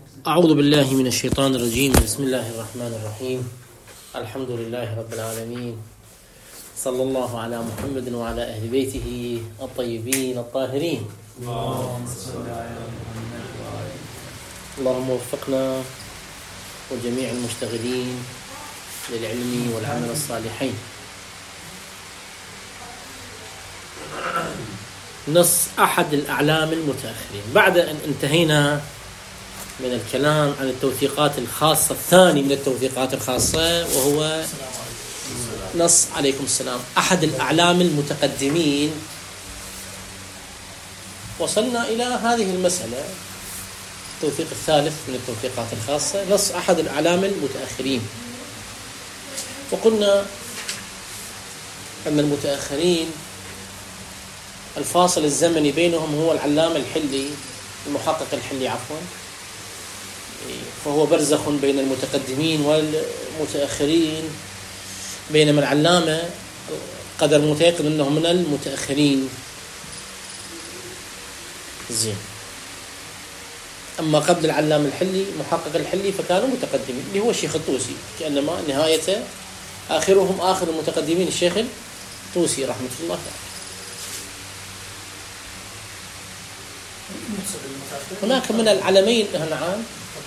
أعوذ بالله من الشيطان الرجيم. بسم الله الرحمن الرحيم. الحمد لله رب العالمين، صلى الله على محمد وعلى أهل بيته الطيبين الطاهرين. اللهم وفقنا وجميع المشتغلين للعلم والعمل الصالحين. نص أحد الأعلام المتأخرين. بعد أن انتهينا من الكلام عن التوثيقات الخاصة، الثاني من التوثيقات الخاصة وهو نص عليكم السلام أحد الأعلام المتقدمين، وصلنا إلى هذه المسألة، التوثيق الثالث من التوثيقات الخاصة، نص أحد الأعلام المتأخرين. وقلنا أن المتأخرين الفاصل الزمني بينهم هو العلامة الحلي، المحقق الحلي عفوا، فهو برزخ بين المتقدمين والمتأخرين، بينما العلامة قدر متيقن أنه من المتأخرين. زين. أما قبل العلامة الحلي محقق الحلي فكانوا متقدمين، اللي هو الشيخ الطوسي، كأنما نهاية آخرهم آخر المتقدمين الشيخ الطوسي رحمة الله تعالى. هناك من العلمين نعم.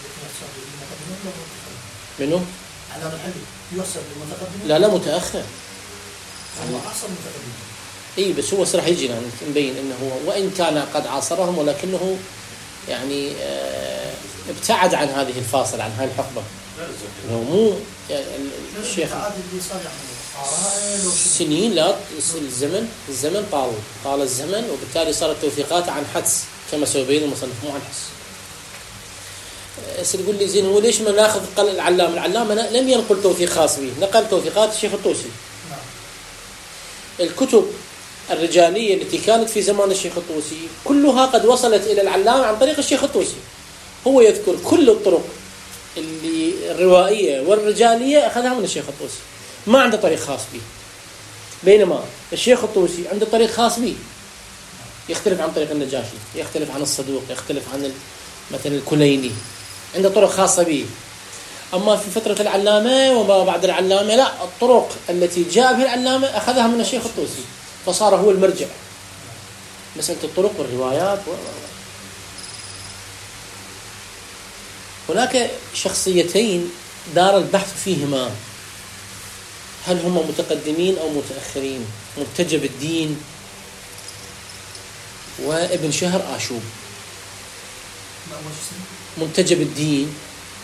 منو؟ علامة الحلي يوصل للمتقدمين؟ لا متأخر. هو عصر المتقدمين. اي بس هو راح يجينا نبين انه هو وان كان قد عاصرهم ولكنه يعني ابتعد عن هذه الفاصل، عن هذه الحقبة. هو مو يعني الشيخ سنين، لا الزمن طال الزمن، وبالتالي صارت توثيقات عن حدس كما سيبين المصنف، مو عن حدس. يقول لي زين هو ليش ما ناخذ قال العلامة لم ينقل توثيق خاص به، نقل توثيقات الشيخ الطوسي. الكتب الرجالية التي كانت في زمان الشيخ الطوسي كلها قد وصلت إلى العلامة عن طريق الشيخ الطوسي. هو يذكر كل الطرق اللي الروائية والرجالية أخذها من الشيخ الطوسي، ما عنده طريق خاص به. بينما الشيخ الطوسي عنده طريق خاص به، يختلف عن طريق النجاشي، يختلف عن الصدوق، يختلف عن مثلا الكليني، عنده طرق خاصة به. أما في فترة العلامة وما بعد العلامة لا، الطرق التي جاء بها العلامة أخذها من الشيخ الطوسي، فصار هو المرجع. مسألة الطرق والروايات هناك شخصيتين دار البحث فيهما، هل هم متقدمين أو متأخرين؟ مرتجب الدين وابن شهر آشوب. منتجب الدين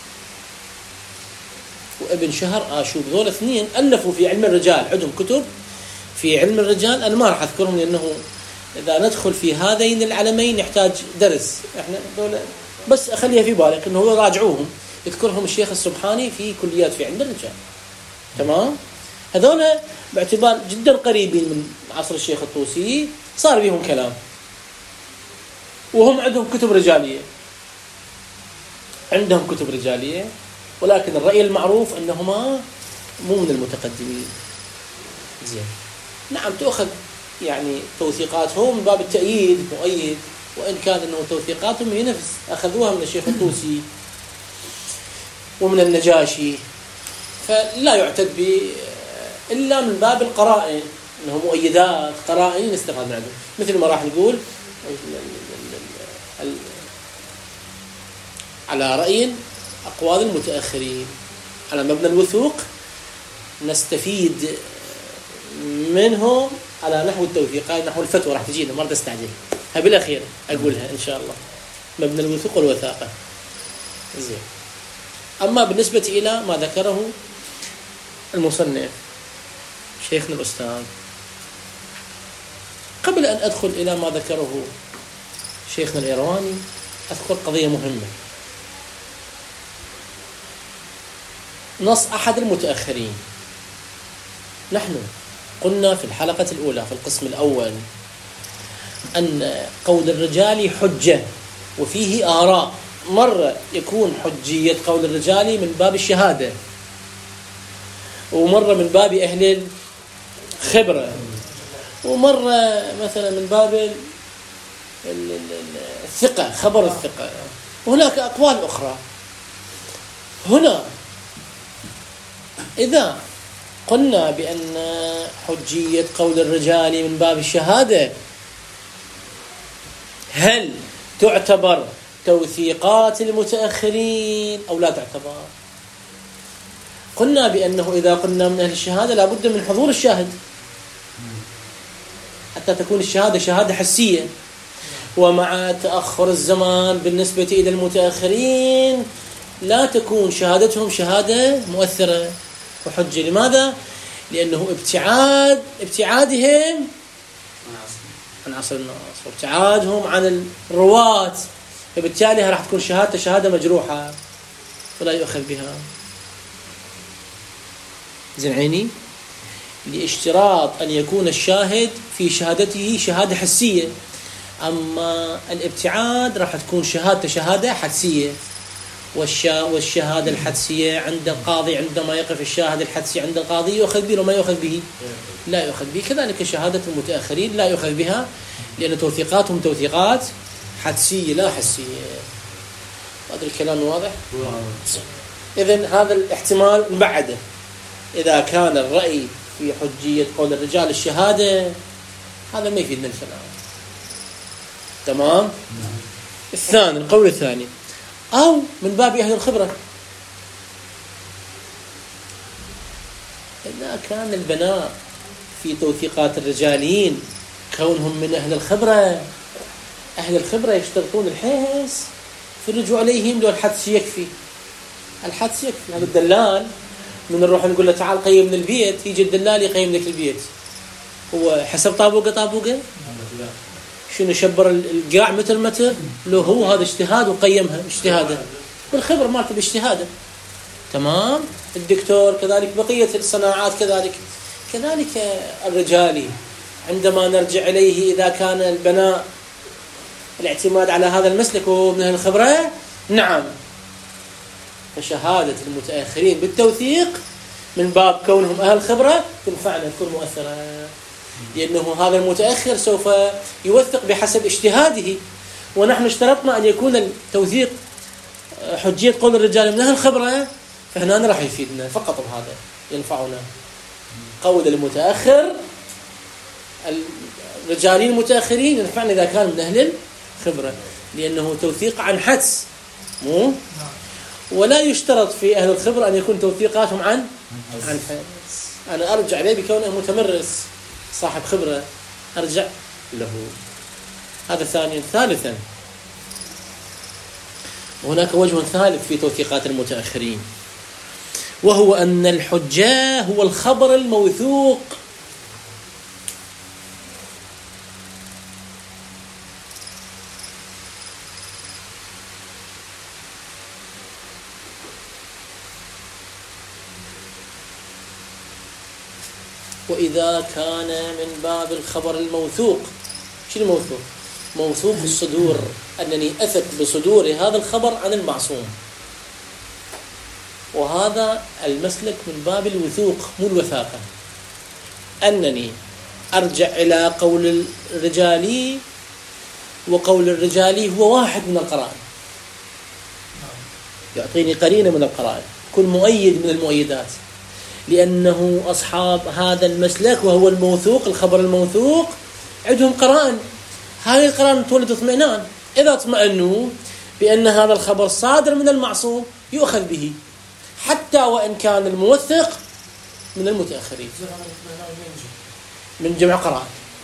وابن شهر آشوب، ذول اثنين ألفوا في علم الرجال، عندهم كتب في علم الرجال. أنا ما راح أذكرهم لأنه إذا ندخل في هذين العلمين يحتاج درس، إحنا دول بس أخليها في بالك إنه راجعوهم، يذكرهم الشيخ السبحاني في كليات في علم الرجال. تمام؟ هذول باعتبار جدا قريبين من عصر الشيخ الطوسي صار بهم كلام، وهم عندهم كتب رجالية، ولكن الرأي المعروف أنهما مو من المتقدمين. زين. نعم تأخذ يعني توثيقاتهم من باب التأييد مؤيد، وإن كان أنه توثيقاتهم هي نفس أخذوها من الشيخ الطوسي ومن النجاشي، فلا يعتد إلا من باب القرائن، أنه مؤيدات قرائن نستفاد من عندهم. مثل ما راح نقول على رأي أقوال المتأخرين على مبنى الوثوق نستفيد منهم على نحو التوثيقات، نحو الفتوى راح تجينا، ما تستعجل، هذه بالأخير أقولها إن شاء الله، مبنى الوثوق والوثاقة. زين. أما بالنسبة إلى ما ذكره المصنف شيخنا الأستاذ، قبل أن أدخل إلى ما ذكره شيخنا الإيرواني أذكر قضية مهمة. نص أحد المتأخرين، نحن قلنا في الحلقة الأولى في القسم الأول أن قول الرجال حجة وفيه آراء، مرة يكون حجية قول الرجال من باب الشهادة، ومرة من باب أهل الخبرة، ومرة مثلا من باب الثقة، خبر الثقة، وهناك أقوال أخرى. هنا إذا قلنا بأن حجية قول الرجال من باب الشهادة، هل تعتبر توثيقات المتأخرين أو لا تعتبر؟ قلنا بأنه إذا قلنا من أهل الشهادة لابد من حضور الشاهد حتى تكون الشهادة شهادة حسية، ومع تأخر الزمان بالنسبة إلى المتأخرين لا تكون شهادتهم شهادة مؤثرة وحجة. لماذا؟ لأنه ابتعادهم عن عصر الناس وابتعادهم عن الرواة، فبالتالي راح تكون شهادة شهادة مجروحة ولا يؤخذ بها. زين عيني؟ لاشتراط أن يكون الشاهد في شهادته شهادة حسية، أما الابتعاد راح تكون شهادة شهادة حدسية. والشهادة الحدسية عند القاضي، عندما يقف الشاهد الحدسي عند القاضي يؤخذ به وما يؤخذ به لا يؤخذ به. كذلك شهادة المتأخرين لا يؤخذ بها لأن توثيقاتهم توثيقات حدسية لا حسية. هذا الكلام واضح؟ إذن هذا الاحتمال نبعده. إذا كان الرأي في حجية قول الرجال الشهادة هذا ما يفيدنا الكلام. تمام؟ الثاني، القول الثاني، أو من باب أهل الخبرة، إذا كان البناء في توثيقات الرجالين كونهم من أهل الخبرة، أهل الخبرة يشترطون الحس في الرجوع إليهم. لو الحدس يكفي، الحدس يكفي. هذا الدلال من نروح نقول له تعال قيم من البيت، يجي الدلال يقيم لك البيت، هو حسب طابوقة شنو شبر القاع متر لو هو هذا اجتهاد وقيمها اجتهاده بالخبر مالته باجتهاده. تمام؟ الدكتور كذلك، بقية الصناعات كذلك الرجالي عندما نرجع إليه إذا كان البناء الاعتماد على هذا المسلك وهو من الخبرة، نعم، فشهادة المتأخرين بالتوثيق من باب كونهم أهل خبرة تنفعنا، تكون مؤثرة، لأنه هذا المتأخر سوف يوثق بحسب اجتهاده، ونحن اشترطنا أن يكون التوثيق حجية قول الرجال من أهل الخبرة، فهنا راح يفيدنا فقط بهذا، ينفعنا قول المتأخر الرجالين المتأخرين ينفعنا إذا كان من أهل الخبرة، لأنه توثيق عن حدس مو، ولا يشترط في أهل الخبرة أن يكون توثيقاتهم عن حدس. أنا أرجع إليه بكونه متمرس صاحب خبرة، أرجع له. هذا ثانيا. ثالثا، وهناك وجه ثالث في توثيقات المتأخرين، وهو أن الحجة هو الخبر الموثوق. وإذا كان من باب الخبر الموثوق، شنو موثوق؟ موثوق في الصدور، أنني أثق بصدور هذا الخبر عن المعصوم، وهذا المسلك من باب الوثوق مو الوثاقة، أنني أرجع إلى قول الرجالي، وقول الرجالي هو واحد من القرائن، يعطيني قرينة من القرائن، كل مؤيد من المؤيدات، لأنه أصحاب هذا المسلك وهو الموثوق، الخبر الموثوق عندهم قرائن، هذه القرائن تولد اطمئنان. إذا اطمئنوا بأن هذا الخبر صادر من المعصوم يؤخذ به، حتى وإن كان الموثق من المتأخرين، من جمع قرائن.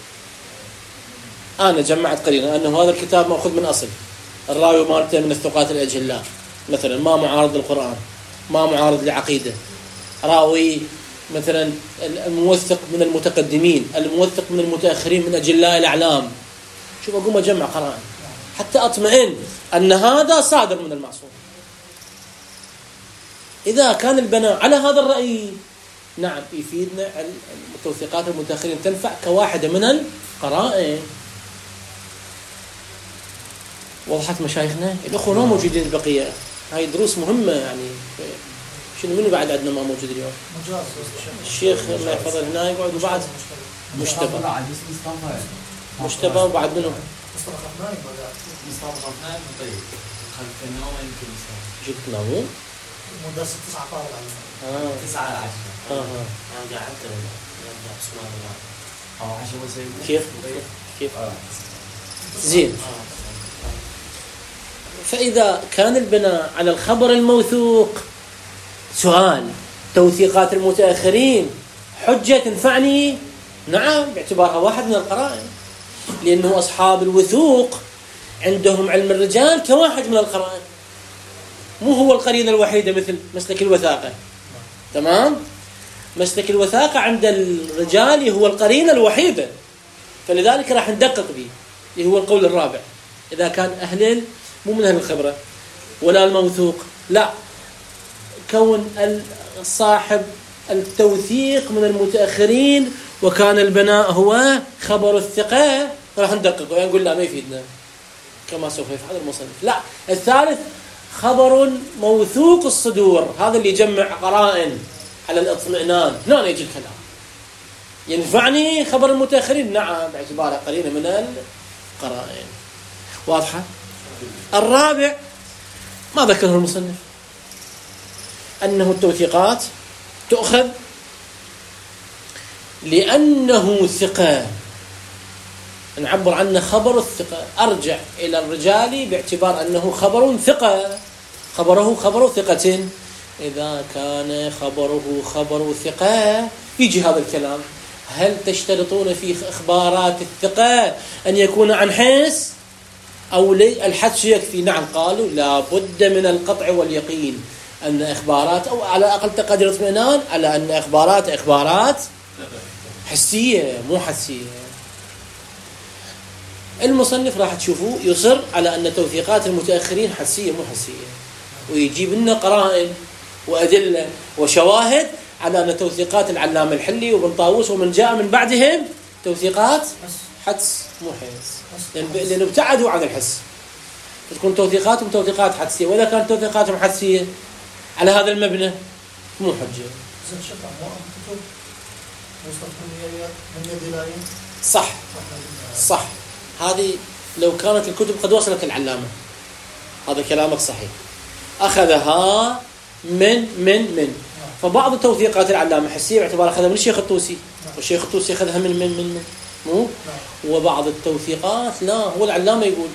أنا جمعت قرينة أنه هذا الكتاب مأخوذ من أصل، الراوي مالته من الثقات الأجلاء مثلا، ما معارض للقرآن، ما معارض لعقيدة، راوي مثلا الموثق من المتقدمين، الموثق من المتأخرين من أجلاء الأعلام. شوف أقوم أجمع قرائن حتى أطمئن أن هذا صادر من المعصوم. إذا كان البناء على هذا الرأي، نعم يفيدنا التوثيقات المتأخرين، تنفع كواحدة من القرائن. وضحت مشايخنا؟ الأخوة ما موجودين البقية، هاي دروس مهمة يعني. شنو منو بعد عندنا ما موجود اليوم؟ الشيخ الله يحفظه هنا يقعد، وبعد مجتبى وبعد منه جبت نامون. مدرسة 9 طالب على 9 على 10. أنا قعدت يرجع اسمه الله. 10 كيف زين. فإذا كان البناء على الخبر الموثوق، سؤال: توثيقات المتأخرين حجة تنفعني؟ نعم، باعتبارها واحد من القرائن، لأنه أصحاب الوثوق عندهم علم الرجال كواحد من القرائن، مو هو القرينة الوحيدة مثل مسلك الوثاقة. تمام؟ مسلك الوثاقة عند الرجال هو القرينة الوحيدة، فلذلك راح ندقق به، اللي هو القول الرابع. إذا كان مو من أهل الخبرة ولا الموثوق، لا، كون صاحب التوثيق من المتأخرين وكان البناء هو خبر الثقة، راح ندقق ونقول لا، ما يفيدنا كما سوف يفعل المصنف. لا، الثالث خبر موثوق الصدور، هذا اللي يجمع قرائن على الاطمئنان. هنا يجي الكلام. ينفعني خبر المتأخرين؟ نعم، باعتباره قرينة من القرائن. واضحة؟ الرابع ما ذكره المصنف، أنه التوثيقات تؤخذ لأنه ثقة، نعبر عنه خبر الثقة، أرجع إلى الرجال باعتبار أنه خبر ثقة، خبره خبر ثقة. إذا كان خبره خبر ثقة يجي هذا الكلام: هل تشترطون في إخبارات الثقة أن يكون عن حس أو الحدس يكفي؟ نعم، قالوا لا بد من القطع واليقين أن إخبارات، أو على أقل تقدير اطمئنان على أن إخبارات حسية مو حدسية. المصنف راح تشوفوه يصر على أن توثيقات المتأخرين حدسية مو حسية، ويجيب لنا قرائن وأدلة وشواهد على أن توثيقات العلامة الحلي وابن طاووس ومن جاء من بعدهم توثيقات حدس مو حس، لأنه ابتعدوا عن الحس، تكون توثيقاتهم توثيقات حدسية. وإذا كانت توثيقاتهم حدسية على هذا المبنى مو حجة. صح. هذه لو كانت الكتب قد وصلت العلامة، هذا كلامك صحيح، أخذها من فبعض التوثيقات العلامة حسية باعتبار أخذها من الشيخ الطوسي، والشيخ الطوسي أخذها من مو. وبعض التوثيقات لا، هو العلامة يقول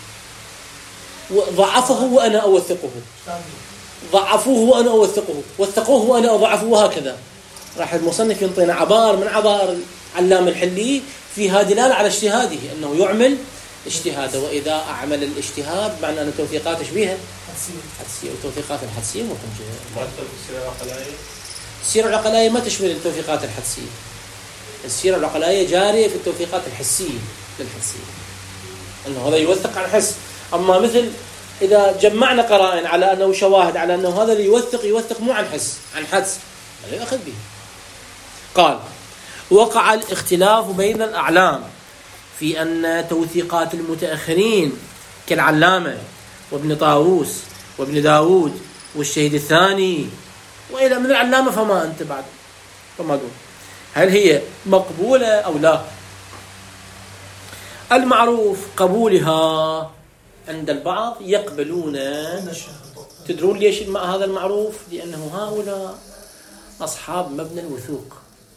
ضعفه وأنا أوثقه، ضعفوه وأنا أوثقه، وثقوه وأنا أضعفه، وهكذا. راح المصنف ينطينا عبار من عبار العلامة الحلي فيها دلالة على اجتهاده، أنه يعمل اجتهاده، وإذا أعمل الاجتهاد معنى أن التوثيقات تشبيها حدسية، والتوثيقات الحدسية مو حجة. السيرة العقلائية ما تشمل التوثيقات الحدسية، السيرة العقلائية جارية في التوثيقات الحسية للحسية، أنه هذا يوثق عن حس. أما مثل إذا جمعنا قرائن على أنه شواهد على أنه هذا اللي يوثق مو عن حس، عن حدس، لا يأخذ به. قال: وقع الاختلاف بين الأعلام في أن توثيقات المتأخرين كالعلامة وابن طاووس وابن داود والشهيد الثاني وإلى من العلامة فما أنت بعد فما دون، هل هي مقبولة أو لا؟ المعروف قبولها عند البعض، يقبلون. تدرون ليش مع هذا المعروف؟ لأنه هؤلاء أصحاب مبنى الوثوق،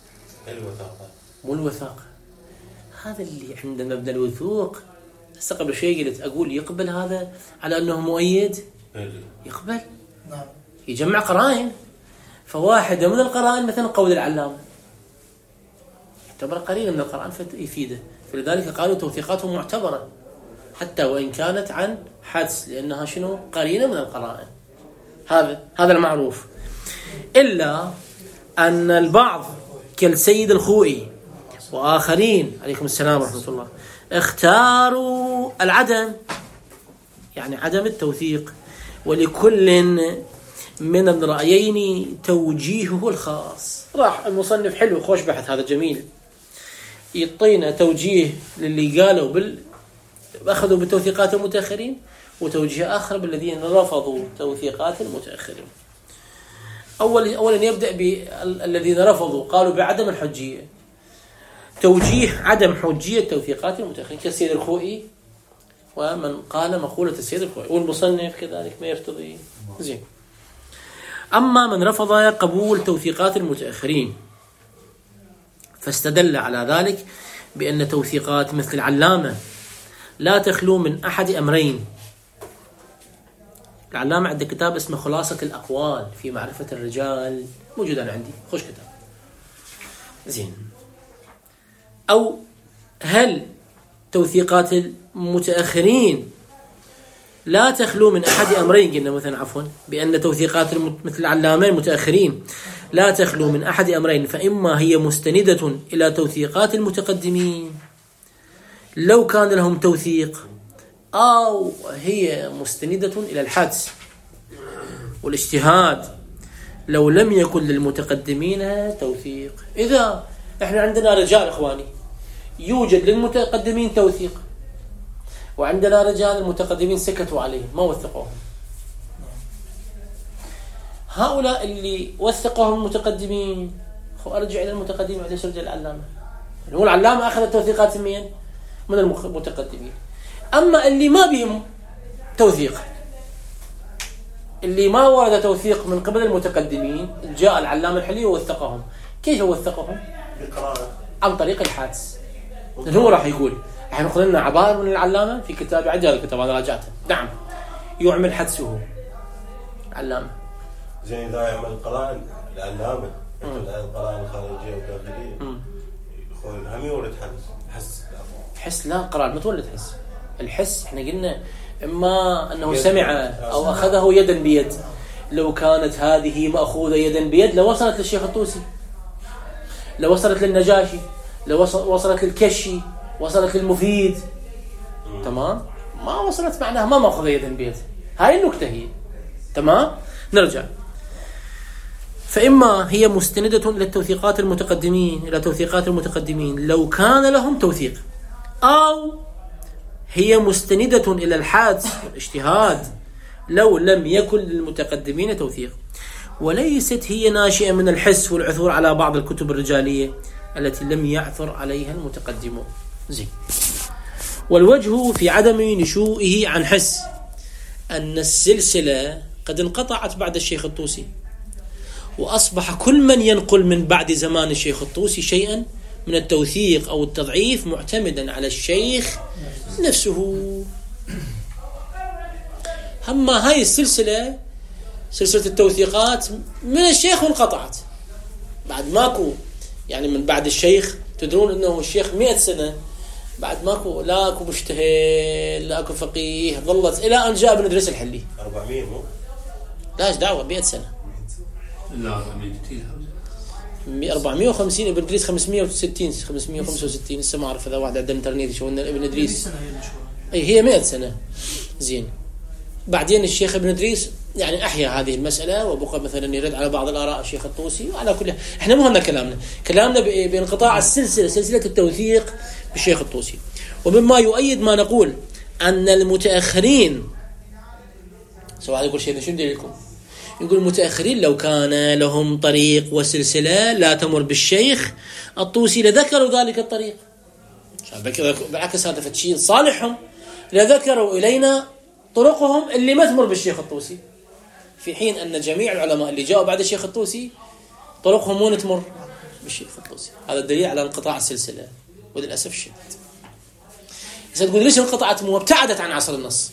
مو الوثاقة. هذا اللي عنده مبنى الوثوق. هسه قبل شوي قلت أقول يقبل هذا على أنه مؤيد، يقبل يجمع قرائن، فواحدة من القرائن مثلا قول العلامة يعتبر قرينة من القرآن فيفيده، فلذلك قالوا توثيقاتهم معتبرة حتى وإن كانت عن حدس، لأنها شنو؟ قرينة من القرائن. هذا المعروف. إلا أن البعض كالسيد الخوئي وآخرين عليكم السلام ورحمة الله اختاروا العدم، يعني عدم التوثيق، ولكل من الرأيين توجيهه الخاص. راح المصنف حلو خوش بحث، هذا جميل، يعطينا توجيه للي قالوا أخذوا بتوثيقات المتأخرين، وتوجيه آخر بالذين رفضوا توثيقات المتأخرين. أولا يبدأ بالذين رفضوا، قالوا بعدم الحجية، توجيه عدم حجية توثيقات المتأخرين كالسيد الخوئي ومن قال مقولة السيد الخوئي، والمصنف كذلك ما يرتضي. زين. أما من رفض قبول توثيقات المتأخرين فاستدل على ذلك بأن توثيقات مثل العلامة لا تخلو من أحد أمرين. العلامة عنده كتاب اسمه خلاصة الأقوال في معرفة الرجال، موجود أنا عندي، خوش كتاب زين. أو هل توثيقات المتأخرين لا تخلو من أحد أمرين، قلنا مثلا عفوا بأن توثيقات مثل العلامة المتأخرين لا تخلو من أحد أمرين، فإما هي مستندة إلى توثيقات المتقدمين لو كان لهم توثيق، أو هي مستندة إلى الحدس والاجتهاد لو لم يكن للمتقدمين توثيق. إذا إحنا عندنا رجال إخواني يوجد للمتقدمين توثيق، وعندنا رجال المتقدمين سكتوا عليه ما وثقوهم، هؤلاء اللي وثقهم المتقدمين أرجع إلى المتقدمين بعد يرجع العلامة. هو العلامة أخذ التوثيقات من المتقدمين. أما اللي ما بهم توثيق، اللي ما ورد توثيق من قبل المتقدمين، جاء العلامة الحلي ووثقهم. كيف وثقهم؟ عن طريق الحادث. هو راح يقول احنا خذنا عبارة من العلامة في كتاب عجل الكتاب أنا راجعته، نعم يعمل حدثه علامة. زين إذا يعمل قرائن العلامة القرائن الخارجية والداخلية يخون هم يورد حس لا قرائن ما تولد حس. الحس احنا قلنا إما أنه سمع أو أخذه يدا بيد. لو كانت هذه مأخوذة يدا بيد لوصلت للشيخ الطوسي، لوصلت للنجاشي، لوصلت للكشي، وصلت للمفيد، تمام؟ ما وصلت معناها ما مأخوذة يدا بيد. هاي النكتة هي، تمام؟ نرجع. فإما هي مستندة للتوثيقات المتقدمين إلى توثيقات المتقدمين لو كان لهم توثيق، أو هي مستندة إلى الحادث والاجتهاد لو لم يكن للمتقدمين توثيق، وليست هي ناشئة من الحس والعثور على بعض الكتب الرجالية التي لم يعثر عليها المتقدمون. زين. والوجه في عدم نشوئه عن حس أن السلسلة قد انقطعت بعد الشيخ الطوسي، وأصبح كل من ينقل من بعد زمان الشيخ الطوسي شيئا من التوثيق أو التضعيف معتمدا على الشيخ نفسه. أما هاي السلسلة سلسلة التوثيقات من الشيخ وانقطعت بعد ماكو، يعني من بعد الشيخ تدرون أنه الشيخ 100 سنة بعد ماكو، لا أكو مجتهد لا أكو فقيه، ظلت إلى أن جاء ابن إدريس الحلي 400 مو؟ لاش دعوة 100 سنة. لا 450 ابن إدريس 560 565 لسه ما أعرف إذا واحد عنده إنترنت يشوفنا ابن إدريس. أي هي 100 سنة. زين. بعدين الشيخ ابن إدريس يعني أحيا هذه المسألة وبقى مثلا يرد على بعض الآراء الشيخ الطوسي. وعلى كل إحنا مو هنا كلامنا بانقطاع سلسلة التوثيق بالشيخ الطوسي. ومما يؤيد ما نقول أن المتأخرين سواء يقول شيء شو لكم يقول المتأخرين لو كان لهم طريق وسلسلة لا تمر بالشيخ الطوسي لذكروا ذلك الطريق. بالعكس هذا فتشين صالحهم لذكروا إلينا طرقهم اللي ما تمر بالشيخ الطوسي، في حين أن جميع العلماء اللي جاءوا بعد الشيخ الطوسي طرقهم وين تمر بالشيخ الطوسي. هذا الدليل على انقطاع السلسلة وللأسف الشديد. إذا تقول ليش انقطعت؟ مو ابتعدت عن عصر النص.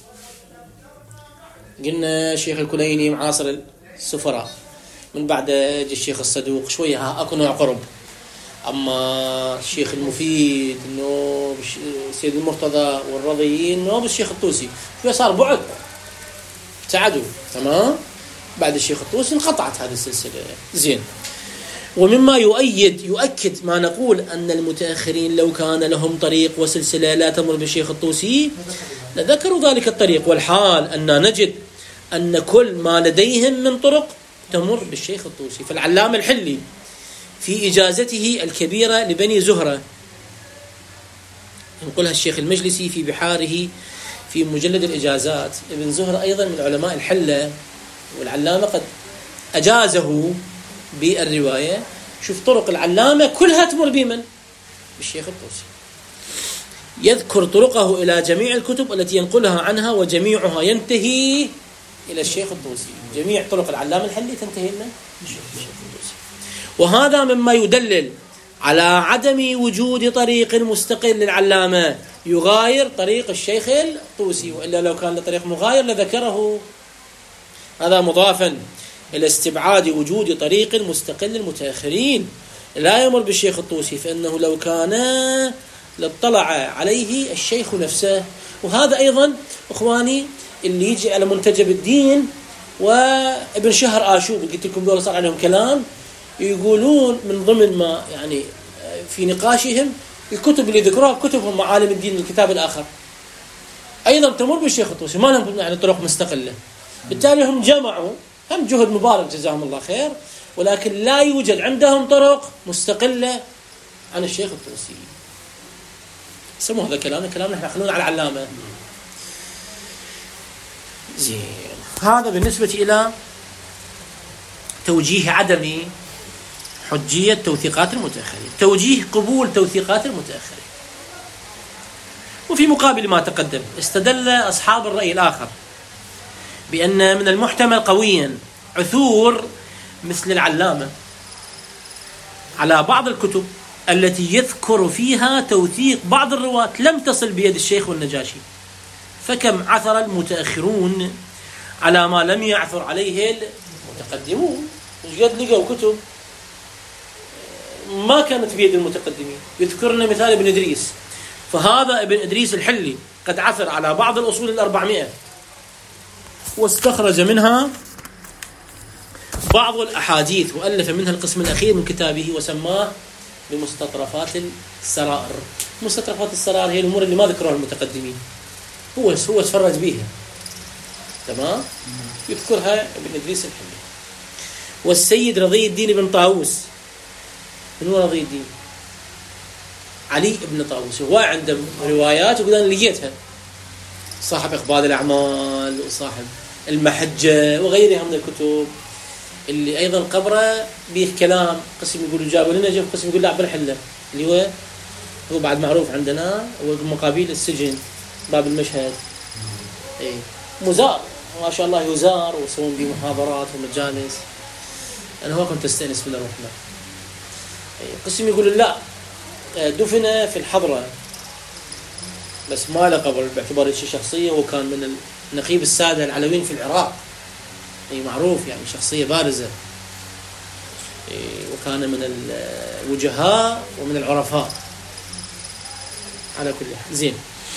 قلنا الشيخ الكليني معاصر السفراء، من بعد الشيخ الصدوق شوية أكو نوع قرب. أما الشيخ المفيد إنه سيد المرتضى والرضيين إنه بالشيخ الطوسي شوية صار بعد ابتعدوا، تمام. بعد الشيخ الطوسي انقطعت هذه السلسلة. زين. ومما يؤكد ما نقول أن المتأخرين لو كان لهم طريق وسلسلة لا تمر بالشيخ الطوسي لذكروا ذلك الطريق، والحال أن نجد أن كل ما لديهم من طرق تمر بالشيخ الطوسي. فالعلامة الحلي في إجازته الكبيرة لبني زهرة ينقلها الشيخ المجلسي في بحاره في مجلد الإجازات. ابن زهرة أيضا من علماء الحلة، والعلامة قد أجازه بالرواية. شوف طرق العلامة كلها تمر بمن؟ بالشيخ الطوسي. يذكر طرقه إلى جميع الكتب التي ينقلها عنها وجميعها ينتهي إلى الشيخ الطوسي. جميع طرق العلامة الحلي تنتهي لنا الشيخ الطوسي. وهذا مما يدلل على عدم وجود طريق مستقل للعلامة يغاير طريق الشيخ الطوسي، وإلا لو كان لطريق مغاير لذكره. هذا مضافا إلى استبعاد وجود طريق مستقل للمتأخرين لا يمر بالشيخ الطوسي، فإنه لو كان لاطلع عليه الشيخ نفسه. وهذا أيضا إخواني اللي يجي على منتجب الدين وابن شهر آشوب، قلت لكم دول صار عليهم كلام، يقولون من ضمن ما يعني في نقاشهم الكتب اللي ذكروها كتبهم معالم الدين الكتاب الآخر أيضا تمر بالشيخ الطوسي، ما لهم يعني طرق مستقلة. بالتالي هم جمعوا، هم جهد مبارك جزاهم الله خير، ولكن لا يوجد عندهم طرق مستقلة عن الشيخ الطوسي. سموا هذا كلامنا احنا خلونا على العلامة. زين، هذا بالنسبة إلى توجيه عدم حجية توثيقات المتأخرين، توجيه قبول توثيقات المتأخرين. وفي مقابل ما تقدم استدل أصحاب الرأي الآخر بأن من المحتمل قويا عثور مثل العلامة على بعض الكتب التي يذكر فيها توثيق بعض الرواة لم تصل بيد الشيخ والنجاشي، فكم عثر المتأخرون على ما لم يعثر عليه المتقدمون. مش قد لقوا كتب ما كانت بيد المتقدمين. يذكرنا مثال ابن إدريس، فهذا ابن إدريس الحلي قد عثر على بعض الأصول 400 واستخرج منها بعض الأحاديث وألف منها القسم الأخير من كتابه وسماه بمستطرفات السرائر. مستطرفات السرائر هي الأمور اللي ما ذكرها المتقدمين، هو تفرج بيها، تمام، يذكرها ابن إدريس الحلي. والسيد رضي الدين بن طاووس، من هو رضي الدين؟ علي بن طاووس، هو عنده روايات يقول أنا لقيتها، صاحب إقبال الأعمال وصاحب المحجة وغيرها من الكتب اللي أيضا قبره به كلام. قسم يقولوا جابوا لنا جاب، قسم يقول لا عبد الحلة اللي هو بعد معروف عندنا، هو مقابل السجن باب المشهد، إيه مزار ما شاء الله، يزار ويسوون به محاضرات ومجالس. أنا هو كنت أستأنس من الرحمة. قسم يقول لا دفن في الحضرة بس ما له قبر باعتبار شيء شخصية، وكان من نقيب السادة العلويين في العراق، أي معروف يعني شخصية بارزة، وكان من الوجهاء ومن العرفاء على كل حال. زين،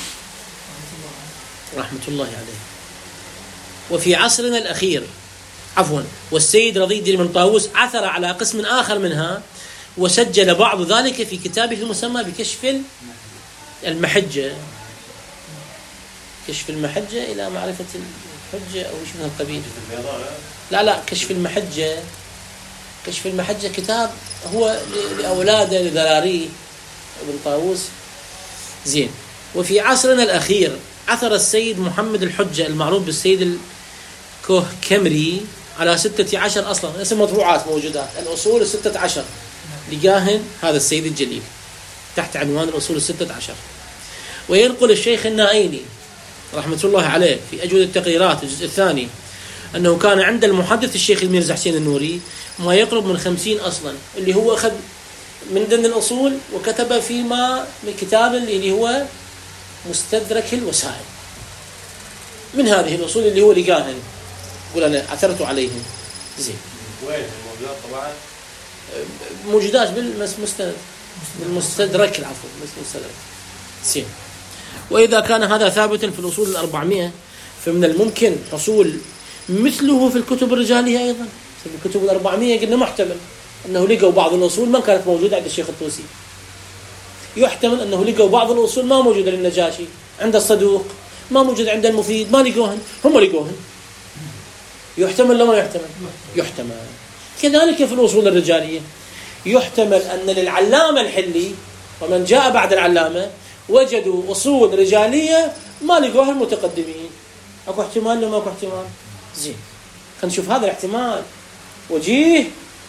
رحمة الله عليه. وفي عصرنا الأخير والسيد رضي الدين بن طاووس عثر على قسم آخر منها وسجل بعض ذلك في كتابه المسمى بكشف المحجة. كشف المحجة إلى معرفة الحجة أو شيء من القبيل. لا كشف المحجة. كشف المحجة كتاب هو لأولاده لذراريه ابن طاووس. زين. وفي عصرنا الأخير عثر السيد محمد الحجة المعروف بالسيد الكوهكمري على 16 أصلا اسم مطبوعات موجودات، الأصول 16 لقاهن هذا السيد الجليل تحت عنوان الأصول 16. وينقل الشيخ النائيني رحمة الله عليه في أجود التقريرات الجزء الثاني أنه كان عند المحدث الشيخ الميرزا حسين النوري ما يقرب من 50 أصلا، اللي هو أخذ من ضمن الأصول وكتب فيما من كتاب اللي هو مستدرك الوسائل. من هذه الأصول اللي هو لقاهن، يقول أنا عثرت عليهم. زين. وين الموجودات طبعا؟ موجودات بالمستدرك العفو بالمستدرك. زين. وإذا كان هذا ثابتا في الأصول 400 فمن الممكن حصول مثله في الكتب الرجالية أيضا. في الكتب 400 قلنا محتمل أنه لقوا بعض الأصول ما كانت موجودة عند الشيخ الطوسي، يحتمل أنه لقوا بعض الأصول ما موجودة للنجاشي، عند الصدوق ما موجود، عند المفيد ما لقوهن، هم لقوهن. يحتمل لما يحتمل؟ يحتمل. كذلك في الأصول الرجالية يحتمل أن للعلامة الحلي ومن جاء بعد العلامة وجدوا أصول رجالية ما لقوها المتقدمين. أكو احتمال لما أكو احتمال؟ زين، خلينا نشوف هذا الاحتمال وجيه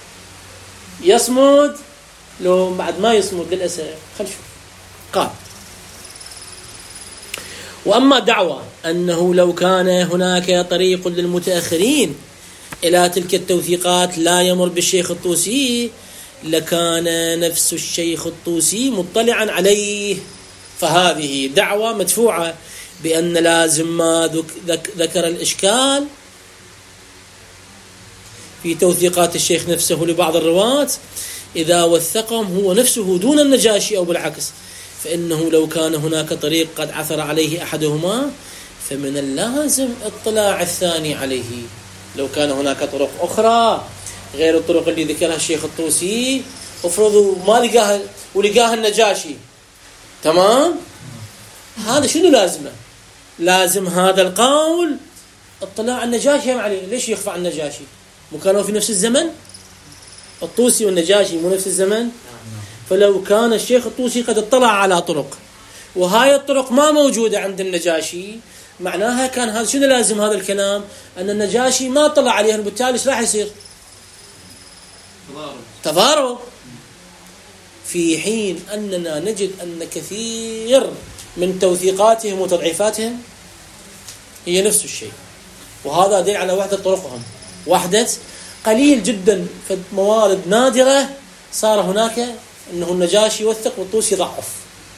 يصمد لو بعد ما يصمد للأسف. خلينا نشوف. قال وأما دعوى أنه لو كان هناك طريق للمتأخرين إلى تلك التوثيقات لا يمر بالشيخ الطوسي لكان نفس الشيخ الطوسي مطلعا عليه. فهذه دعوة مدفوعة بأن لازم ما ذكر الإشكال في توثيقات الشيخ نفسه لبعض الرواة إذا وثقهم هو نفسه دون النجاشي أو بالعكس، فإنه لو كان هناك طريق قد عثر عليه أحدهما فمن اللازم اطلاع الثاني عليه. لو كان هناك طرق أخرى غير الطرق اللي ذكرها الشيخ الطوسي، افرضوا ما لقاها ولقاها النجاشي، تمام، هذا شنو لازمه؟ لازم هذا القول اطلاع النجاشي عليه. ليش يخفى عن النجاشي؟ مو كانوا في نفس الزمن؟ الطوسي والنجاشي مو نفس الزمن؟ فلو كان الشيخ الطوسي قد اطلع على طرق وهاي الطرق ما موجودة عند النجاشي، معناها كان هذا شنو لازم هذا الكلام؟ أن النجاشي ما طلع عليهم، بالتالي ايش راح يصير؟ تضارب. في حين أننا نجد أن كثير من توثيقاتهم وتضعيفاتهم هي نفس الشيء، وهذا دليل على وحدة طرقهم، وحدة قليل جدا في موارد نادرة صار هناك أنه النجاشي يوثق والطوسي ضعف،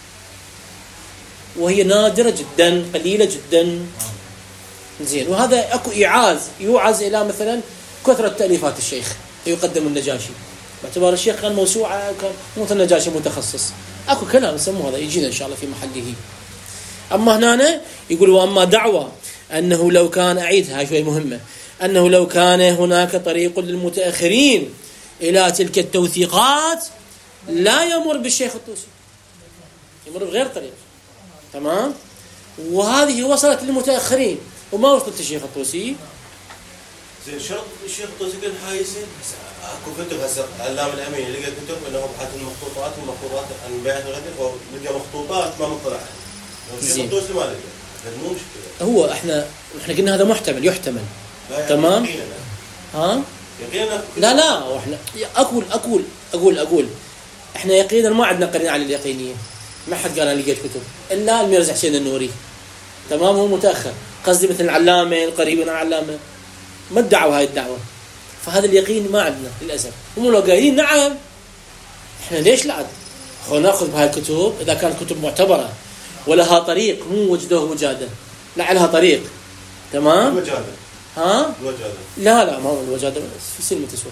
وهي نادرة جدا قليلة جدا. زين، وهذا أكو يوعز إلى مثلا كثرة تأليفات الشيخ يقدم النجاشي باعتبار الشيخ كان موسوعة، كان مثل النجاشي متخصص، أكو كلام يسموه هذا يجينا إن شاء الله في محله. أما هنا يقول وأما دعوة أنه لو كان، أعيدها شوي مهمة، أنه لو كان هناك طريق للمتأخرين إلى تلك التوثيقات لا يمر بالشيخ الطوسي، يمر بغير طريق، تمام، وهذه وصلت للمتأخرين وما وصلت للشيخ الطوسي. زين، شرط الشيخ الطوسي كان حايسين اكو كتب هسه علام الامين لقى كتب انه بحث المخطوطات عن بيعة الغدر، ولقى مخطوطات ما مطلع عليها. الشيخ الطوسي ما لقى، مو مشكله. هو احنا قلنا هذا يحتمل يعني تمام. يقينا. ها يقينا. لا واحنا اقول احنا يقينا ما عندنا قرينه على اليقينيه، ما حد قال انا لقيت كتب الا الميرزا حسين النوري، تمام، هو متاخر، قصدي مثل العلامه القريب من العلامه ما ادعوا هاي الدعوه، فهذا اليقين ما عندنا للاسف. هم لو قايلين نعم احنا ليش لا ناخذ بهاي الكتب اذا كانت كتب معتبره ولها طريق، مو وجده وجاده، لا لها طريق، تمام. وجاده. ها الوجاده لا ما هو الوجاده في سلمة سوق.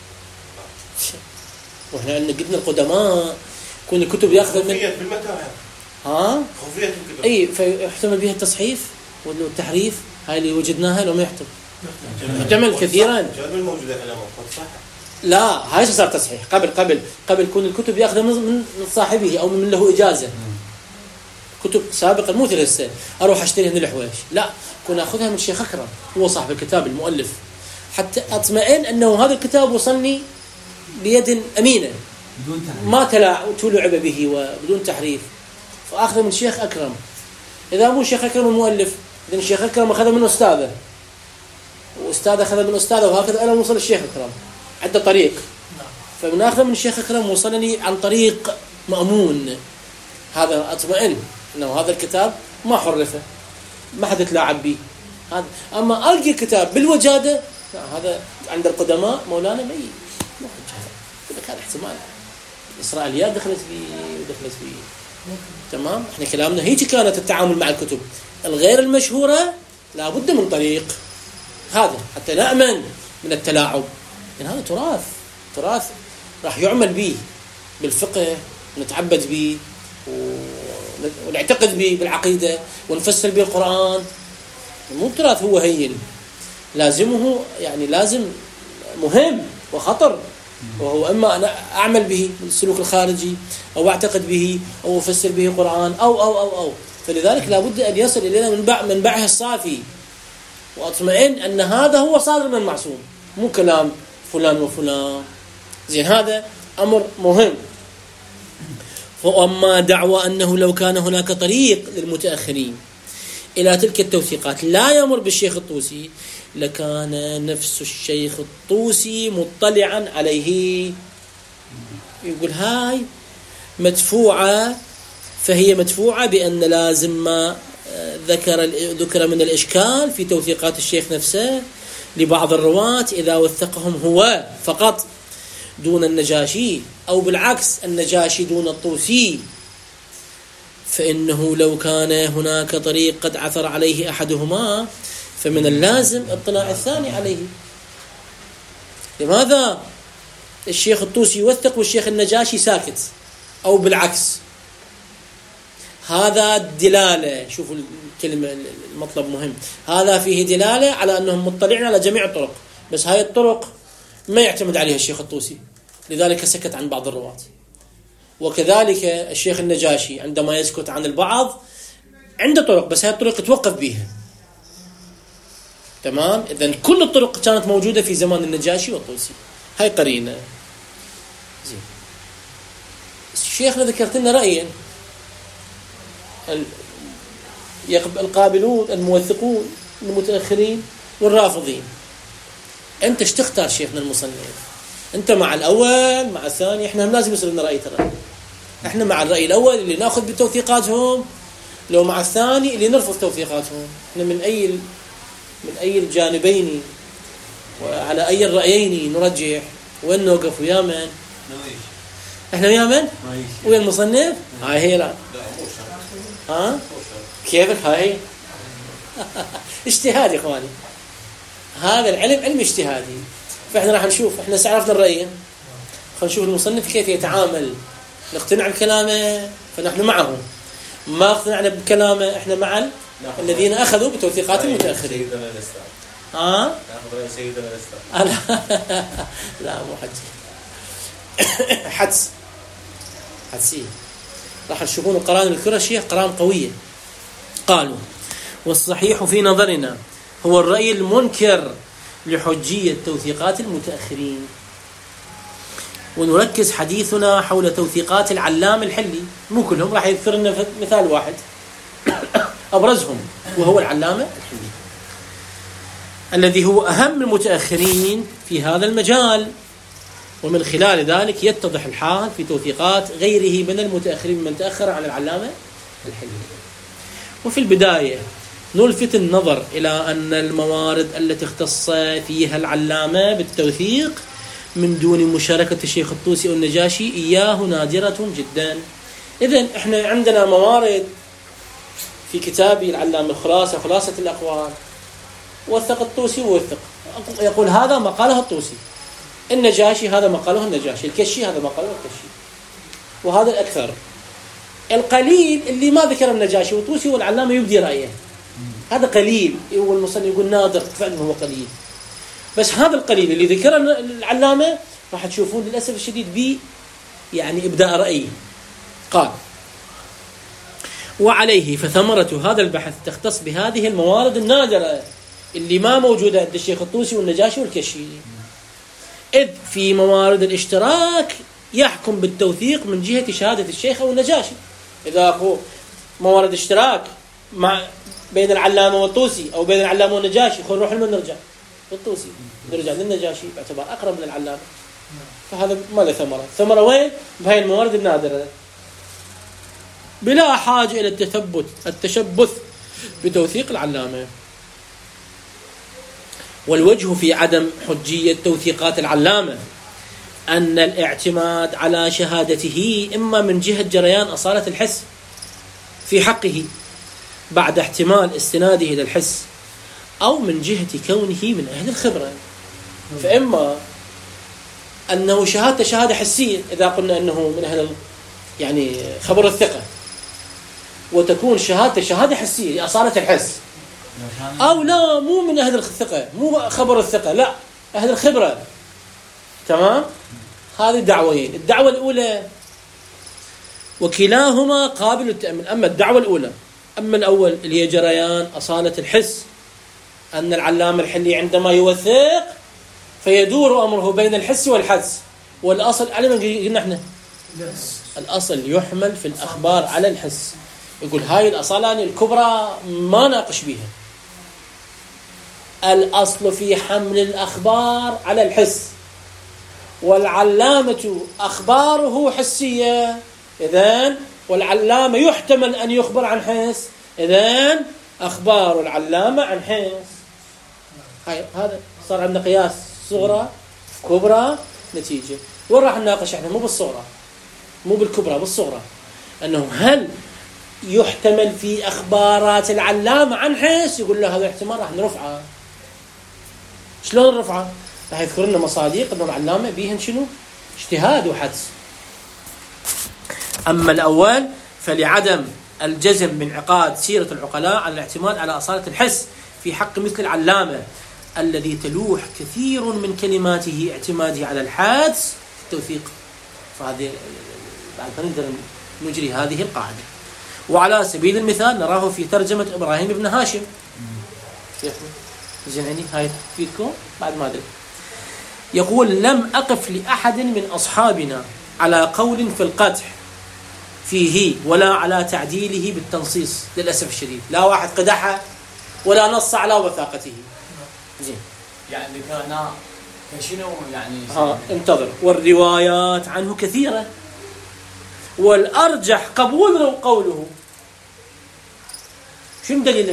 واحنا قلنا القدماء كون الكتب ياخذ من خفية في المتاحف. خفية الكتب. اي فيحتمل بها التصحيف والتحريف، هاي اللي وجدناها لو ما يحتمل كثيرا. جابر موجوده كلامه صح. لا هاي صار تصحيح قبل كون الكتب ياخذ من صاحبه او من له اجازه. كتب سابقا مو هسه اروح اشتريها من الحويش، لا كنا اخذها من الشيخ اكرم هو صاحب الكتاب المؤلف، حتى اطمئن انه هذا الكتاب وصلني بيد امينه ما تلعب به وبدون تحريف، فاخذه من الشيخ اكرم. اذا مو الشيخ اكرم المؤلف، اذا الشيخ اكرم اخذه من استاذه، واستاذ اخذ من استاذه، وهكذا انا وصل الشيخ اكرم عنده طريق، فبناخذ من الشيخ اكرم وصلني عن طريق مأمون، هذا اطمئن انه هذا الكتاب ما حرفه ما حد يتلاعب به. هذا اما القي الكتاب بالوجاده، لا هذا عند القدماء مولانا ما كان احتمال اسرائيليات دخلت فيه تمام. احنا كلامنا هيك كانت التعامل مع الكتب الغير المشهوره، لابد من طريق هذا حتى نأمن من التلاعب، يعني هذا تراث راح يعمل به بالفقه ونتعبد به ونعتقد به بالعقيدة ونفسر به القرآن، مو تراث هو هين، لازمه يعني لازم مهم وخطر، وهو إما أنا أعمل به من السلوك الخارجي أو أعتقد به أو أفسر به القرآن أو فلذلك لابد أن يصل إلينا من بعه الصافي، وأطمئن أن هذا هو صادر من المعصوم، مو كلام فلان وفلان. زين، هذا أمر مهم. وأما دعوى أنه لو كان هناك طريق للمتأخرين إلى تلك التوثيقات لا يمر بالشيخ الطوسي لكان نفس الشيخ الطوسي مطلعا عليه. يقول هاي مدفوعة، فهي مدفوعة بأن لازم ما ذكر من الإشكال في توثيقات الشيخ نفسه لبعض الرواة إذا وثقهم هو فقط دون النجاشي، أو بالعكس النجاشي دون الطوسي، فإنه لو كان هناك طريق قد عثر عليه أحدهما فمن اللازم اطلاع الثاني عليه. لماذا الشيخ الطوسي يوثق والشيخ النجاشي ساكت، أو بالعكس؟ هذا دلالة، شوفوا الكلمة المطلب مهم، هذا فيه دلالة على أنهم مطلعين على جميع الطرق، بس هاي الطرق ما يعتمد عليها الشيخ الطوسي، لذلك سكت عن بعض الرواة. وكذلك الشيخ النجاشي عندما يسكت عن البعض عنده طرق، بس هاي الطرق توقف بها. تمام؟ إذن كل الطرق كانت موجودة في زمان النجاشي والطوسي. هاي قرينة. زين. الشيخنا ذكرت لنا رأيين، القابلون الموثقون المتأخرين والرافضين. أنت ايش تختار شيخنا المصنف؟ أنت مع الأول مع الثاني؟ إحنا لازم يصير لنا رأي، ترى إحنا مع الرأي الأول اللي نأخذ بتوثيقاتهم، لو مع الثاني اللي نرفض توثيقاتهم. إحنا من أي الجانبين وعلى أي الرأيين نرجح؟ وين نوقف؟ ويا من؟ إحنا ويا من؟ ويا المصنف؟ هاي هي. لا ها كيفك؟ هاي اجتهاد يا إخواني، هذا العلم علم اجتهادي. فإحنا راح نشوف، إحنا عرفنا الرأيين، خلينا نشوف المصنف كيف يتعامل. نقتنع بكلامه فنحن معه، ما اقتنعنا بكلامه إحنا مع الذين أخذوا بتوثيقات المتأخرين. ناخذ سيدنا الأستاذ. لا مو حدسي. راح تشوفون القرائن الكرشية قرائن قوية. قالوا: والصحيح في نظرنا هو الرأي المنكر لحجية توثيقات المتأخرين. ونركز حديثنا حول توثيقات العلام الحلي، مو كلهم، راح يذكر لنا مثال واحد أبرزهم، وهو العلامة الحلي الذي هو أهم المتأخرين في هذا المجال، ومن خلال ذلك يتضح الحال في توثيقات غيره من المتأخرين من تأخر عن العلامة الحلي. وفي البداية نلفت النظر إلى أن الموارد التي اختص فيها العلامة بالتوثيق من دون مشاركة الشيخ الطوسي والنجاشي إياه نادرة جدا. إذن إحنا عندنا موارد في كتابي العلامة خلاصة الأقوال، وثق الطوسي ووثق، يقول هذا ما قاله الطوسي، النجاشي هذا ما قاله النجاشي، الكشي هذا ما قاله الكشي، وهذا الأكثر. القليل اللي ما ذكر النجاشي والطوسي والعلامة يبدي رأيه، هذا قليل. هو المصنف يقول نادر، فعلا هو قليل، بس هذا القليل اللي ذكر العلامة راح تشوفون للأسف الشديد يعني إبداء رأي. قال: وعليه فثمرة هذا البحث تختص بهذه الموارد النادرة اللي ما موجودة عند الشيخ الطوسي والنجاشي والكشي، إذ في موارد الاشتراك يحكم بالتوثيق من جهة شهادة الشيخ أو النجاشي. إذا أقول موارد اشتراك بين العلامة والطوسي أو بين العلامة والنجاشي، خلينا نروح لمن نرجع؟ للطوسي، نرجع للنجاشي باعتبار أقرب من العلامة. فهذا ما له ثمرة. ثمرة وين؟ بهاي الموارد النادرة، بلا حاجة إلى التشبث بتوثيق العلامة. والوجه في عدم حجية توثيقات العلامة أن الاعتماد على شهادته إما من جهة جريان أصالة الحس في حقه بعد احتمال استناده إلى الحس، أو من جهة كونه من أهل الخبرة. فإما أنه شهادة حسية إذا قلنا أنه من أهل يعني خبر الثقة، وتكون شهادة حسية لأصالة الحس، أو لا مو من أهل الثقة، مو خبر الثقة، لا أهل الخبرة. تمام؟ هذه دعوين. الدعوة الأولى وكلاهما قابل للتأمل. أما الدعوة الأولى، أما الأول اللي هي جريان أصالة الحس، أن العلامة الحلي عندما يوثق فيدور أمره بين الحس والحدس، والأصل على من قلنا احنا الأصل يحمل في الأخبار على الحس. يقول هاي الأصالة الكبرى ما ناقش بها، الأصل في حمل الأخبار على الحس، والعلامة أخباره حسية، إذن والعلامة يحتمل أن يخبر عن حس، إذن أخبار العلامة عن حس. هذا صار عندنا قياس صغرى كبرى نتيجة. وين راح نناقش احنا؟ مو بالصغرى مو بالكبرى، بالصغرى، أنه هل يحتمل في أخبارات العلامة عن حس؟ يقول له هذا احتمال راح نرفعه. شلون نرفعه؟ راح يذكر لنا مصادق أن العلامة بيهن شنو؟ اجتهاد وحدس. أما الأول فلعدم الجزم بانعقاد سيرة العقلاء على الاعتماد على أصالة الحس في حق مثل العلامة الذي تلوح كثير من كلماته اعتماده على الحدس التوثيق. فهذه بعد نقدر نجري هذه القاعدة. وعلى سبيل المثال نراه في ترجمة إبراهيم بن هاشم. زين عندي هاي فيكم بعد ما أدري. يقول لم أقف لأحد من أصحابنا على قول في القدح فيه ولا على تعديله بالتنصيص. للأسف الشديد لا واحد قدحه ولا نص على وثاقته. زين يعني كان كشنو يعني انتظر. والروايات عنه كثيرة والأرجح قبول قوله. شنو دليلك؟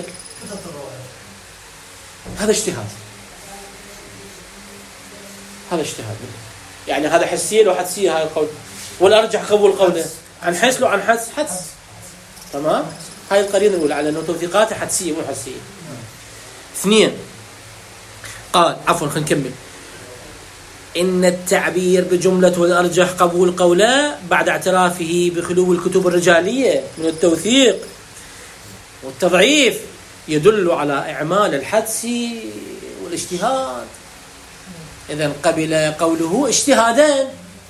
هذا اجتهاد. هذا اجتهاد يعني هذا حسية لو حدسية هذا القول. والأرجح قبول قوله عن حس لو عن حدس. تمام. هاي القرينة نقول على أنه توثيقاته حدسية مو حسية. اثنين قال عفوا خلينا نكمل. إن التعبير بجملة والأرجح قبول قوله بعد اعترافه بخلو الكتب الرجالية من التوثيق والتضعيف يدل على إعمال الحدس والاجتهاد. إذن قبل قوله اجتهادان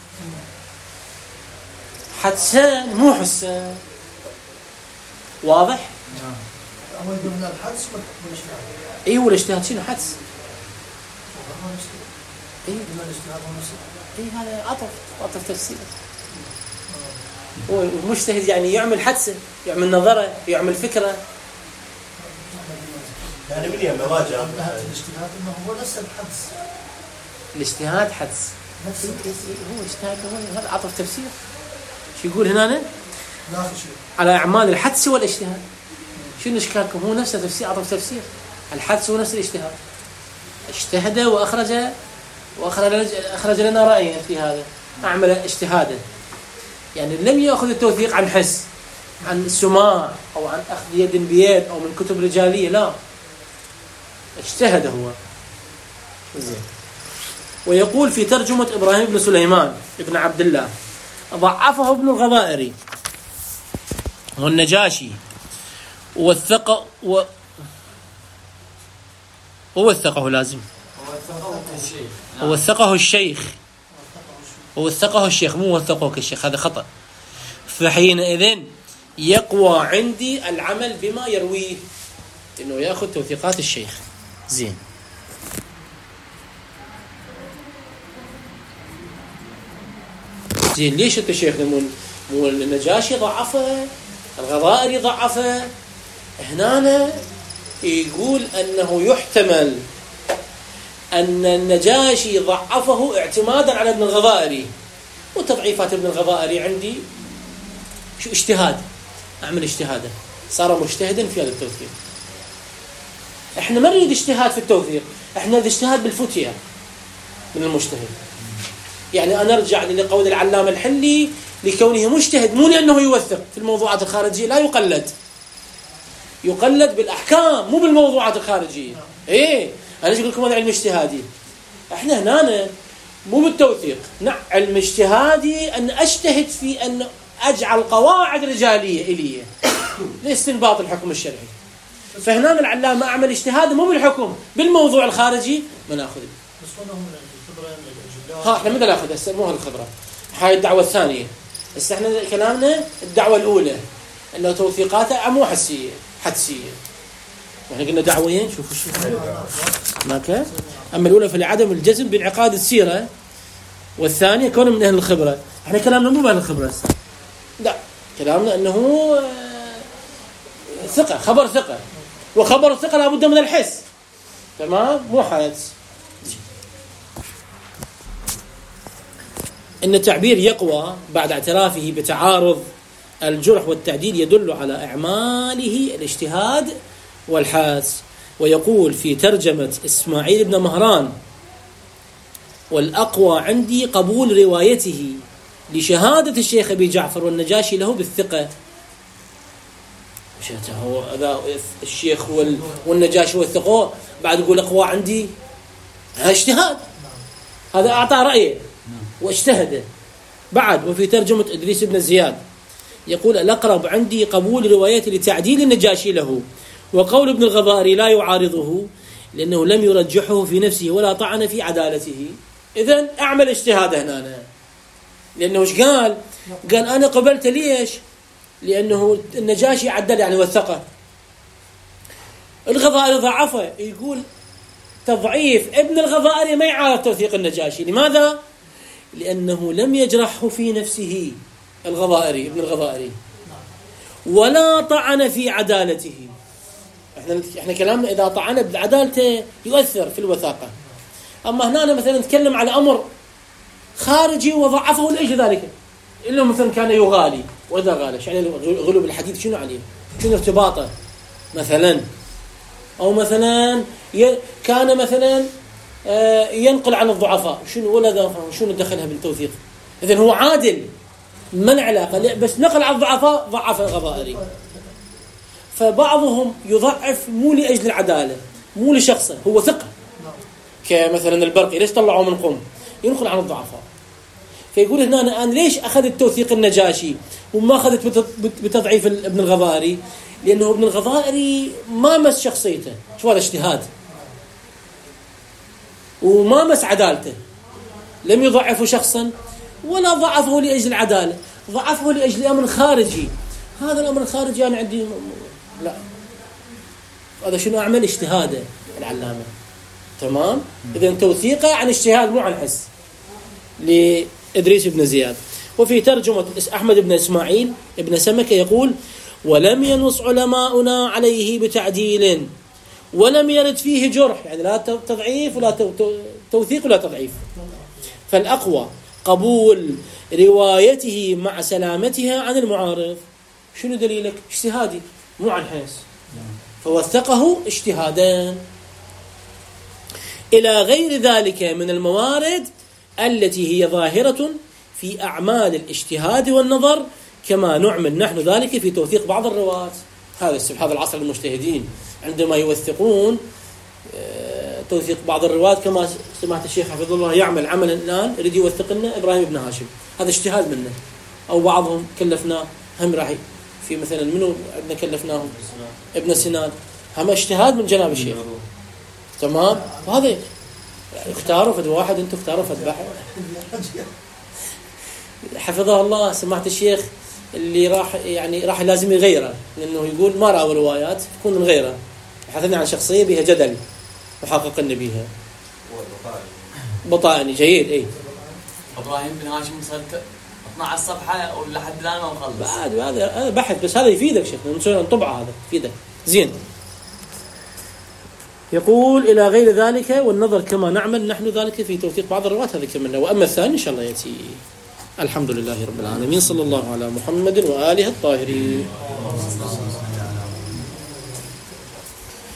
حدسان مو حسان. واضح؟ أول جملة الحدس والاجتهاد. إيه والاجتهاد شنو حدس؟ إيه هذا عطف تفسير. والمجتهد يعني يعمل حدسه، يعمل نظره، يعمل فكره. يعني من يوم راجع الاجتهاد انه هو نفس الحدس. الاجتهاد حدس. هو اجتهاد هو هذا عطف تفسير. شو يقول هنا؟ على أعمال الحدس والاجتهاد. شنو إشكالكم؟ هو نفس تفسير عطف تفسير. الحدس هو نفس الاجتهاد. اجتهد وأخرج لنا رأيا في هذا. أعمل اجتهادا يعني لم يأخذ التوثيق عن حس، عن السماع أو عن أخذ يد بيد أو من كتب رجالية. لا، اجتهد هو. زين. ويقول في ترجمة إبراهيم بن سليمان ابن عبد الله ضعفه ابن الغضائري والنجاشي ووثقه لازم ووثقه الشيخ مو وثقه كالشيخ، هذا خطأ. فحينئذ يقوى عندي العمل بما يرويه، إنه يأخذ توثيقات الشيخ. زين. ليش انت شيخ مو النجاشي ضعفه، الغضائري ضعفه؟ هنا يقول أنه يحتمل أن النجاشي ضعفه اعتمادا على ابن الغضائري، وتضعيفات ابن الغضائري عندي شو اجتهاد، أعمل اجتهادا، صار مجتهدا في هذا التوثيق. احنا ما نريد اجتهاد في التوثيق، احنا نريد اجتهاد بالفتية من المجتهد. يعني أنا أرجع لقول العلامة الحلي لكونه مجتهد، مو لأنه يوثق في الموضوعات الخارجية، لا يقلد بالأحكام مو بالموضوعات الخارجية. إيه أنا أقول لكم هذا علم اجتهادي. إحنا هنا مو بالتوثيق، علم اجتهادي أن أجتهد في أن أجعل قواعد رجالية إليه لاستنباط الحكم الشرعي. فهنا العلامة أعمل اجتهاد مو بالحكم، بالموضوع الخارجي ما نأخذ. احنا ما ناخذ هسه مو هالخبره، هاي الدعوه الثانيه. بس احنا كلامنا الدعوه الاولى انه توثيقاتها مو حدسيه. احنا قلنا دعوتين، شوفوا ماك. اما الاولى فلعدم الجزم بانعقاد السيره، والثانيه كون من اهل الخبره. احنا كلامنا مو باهل الخبره هسه، لا، كلامنا انه ثقه، خبر ثقه، وخبر الثقه لابد من الحس. تمام، مو حدس. إن التعبير يقوى بعد اعترافه بتعارض الجرح والتعديل يدل على إعماله الاجتهاد والحدس. ويقول في ترجمة إسماعيل بن مهران: والأقوى عندي قبول روايته لشهادة الشيخ أبي جعفر والنجاشي له بالثقة. هو هذا الشيخ والنجاشي والثقة، بعد يقول أقوى عندي، هذا اجتهاد، هذا أعطى رأيه واجتهد. بعد وفي ترجمة إدريس بن زياد يقول: الأقرب عندي قبول روايته لتعديل النجاشي له، وقول ابن الغضاري لا يعارضه لأنه لم يرجحه في نفسه ولا طعن في عدالته. إذن أعمل اجتهاد هنا، لأنه إيش قال أنا قبلت ليش؟ لأنه النجاشي عدل يعني وثقه. الغضاري ضعفه، يقول تضعيف ابن الغضاري ما يعارض توثيق النجاشي. لماذا؟ لأنه لم يجرحه في نفسه الغضائري ابن الغضائري ولا طعن في عدالته. احنا كلامنا إذا طعن بعدالته يؤثر في الوثاقة. أما هنا مثلا نتكلم على أمر خارجي وضعفه لأجل ذلك، إلا مثلا كان يغالي، وإذا غالش يعني غلو بالحديث شنو عليه؟ شنو ارتباطه مثلا؟ أو مثلا كان مثلا ينقل عن الضعفاء، شنو دخلها بالتوثيق؟ إذن هو عادل، من علاقة، بس نقل عن الضعفاء ضعف الغضائري. فبعضهم يضعف مو لأجل العدالة، مو لشخصه، هو ثقة، كمثلا البرقي ليش طلعوا من قم؟ ينقل عن الضعفاء. فيقول هنا أنا ليش أخذت توثيق النجاشي وما أخذت بتضعيف ابن الغضائري؟ لأنه ابن الغضائري ما مس شخصيته، شو هذا اجتهاد، وما مس عدالته، لم يضعف شخصا ولا ضعفه لأجل العدالة، ضعفه لأجل أمر خارجي. هذا الأمر الخارجي أنا عندي لا، هذا شنو أعمل؟ اجتهاده العلامة. تمام؟ إذن توثيقه عن اجتهاد مو عن حس. لإدريس بن زياد. وفي ترجمة أحمد بن إسماعيل ابن سمكة يقول: ولم ينص علماؤنا عليه بتعديل ولم يرد فيه جرح، يعني لا تضعيف ولا توثيق ولا تضعيف. فالأقوى قبول روايته مع سلامتها عن المعارض. شنو دليلك؟ اجتهادي مو عن حس، فوثقه اجتهادان. إلى غير ذلك من الموارد التي هي ظاهرة في أعمال الاجتهاد والنظر، كما نعمل نحن ذلك في توثيق بعض الرواة. هذا العصر المجتهدين عندما يوثقون توثيق بعض الرواة، كما سمعت الشيخ حفظ الله يعمل عملا الآن يريد يوثق لنا إبراهيم بن هاشم، هذا اجتهاد منه. أو بعضهم كلفناه هم راح في مثلا منو عندنا كلفناه ابن سنان، هم اجتهاد من جناب الشيخ. تمام؟ وهذا اختاروا فد واحد، انتم اختاروا فد واحد حفظه الله. سمعت الشيخ اللي راح لازم يغيره، لانه يقول ما رأوا روايات تكون من غيره. حدثنا عن شخصيه بها جدل وحقق بها بطائني جيد. اي ابراهيم بن هاشم صلت 12 صفحه ولحد الان ما مخلص. هذا بحث، بس هذا يفيدك شيخ، نسوي نطبعه، هذا يفيدك زين. يقول إلى غير ذلك والنظر كما نعمل نحن ذلك في توثيق بعض الرواة، هذا كملنا. وأما الثاني إن شاء الله يأتي. الحمد لله رب العالمين، صلى الله على محمد وآله الطاهرين.